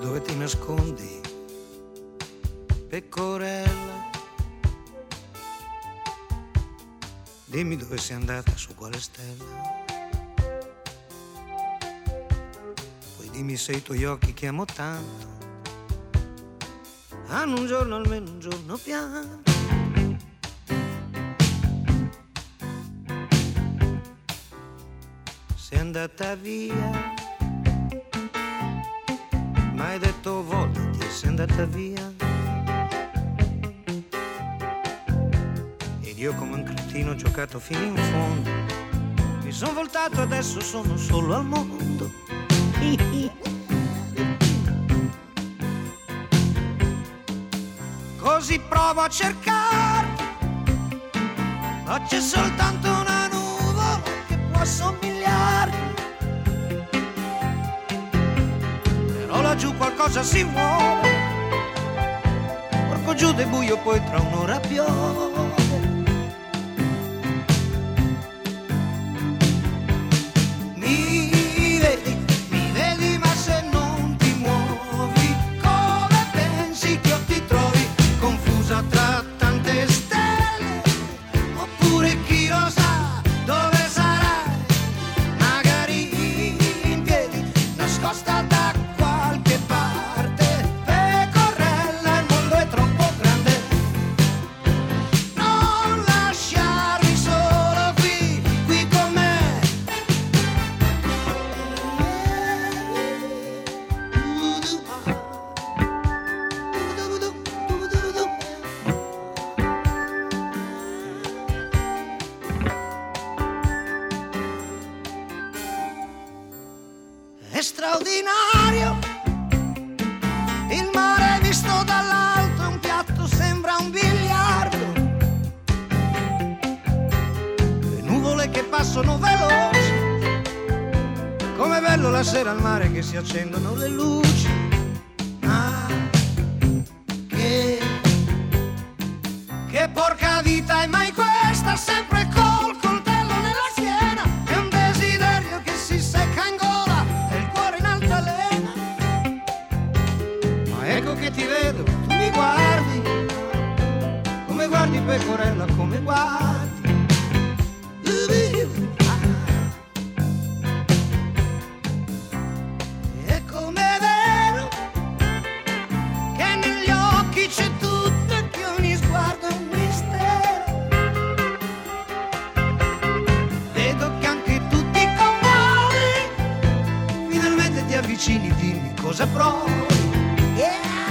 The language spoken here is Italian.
Dove ti nascondi, pecorella? Dimmi dove sei andata, su quale stella. Poi dimmi se i tuoi occhi che amo tanto hanno un giorno, almeno un giorno pianto. Sei andata via, m'hai detto voltati, sei andata via. Ed io come un cretino ho giocato fino in fondo, mi son voltato, adesso sono solo al mondo. Così provo a cercarti, ma c'è soltanto una nuvola che può somigliarti. Però laggiù qualcosa si muove, porco giù del buio, poi tra un'ora piove. Mi vedi ma se non ti muovi, come pensi che io ti trovi? Confusa tra tante stelle, oppure chi lo sa dove sarai? Magari in piedi, nascosta da qualche parte. Pecorella, il mondo è troppo grande, non lasciarmi solo qui, qui con me. È straordinario, il mare visto dall'alto è un piatto, sembra un biliardo. Le nuvole che passano veloci, come bello la sera al mare che si accendono le luci. Ah, che porca vita è mai questa, sempre col coltello nella schiena. È un desiderio che si secca in gola e il cuore in altalena. Ma ecco che ti vedo, tu mi guardi, come guardi pecorella, come guardi. E com'è vero che negli occhi c'è tutto e che ogni sguardo è un mistero. Vedo che anche tu ti commuovi, finalmente ti avvicini, dimmi cosa provi. Yeah!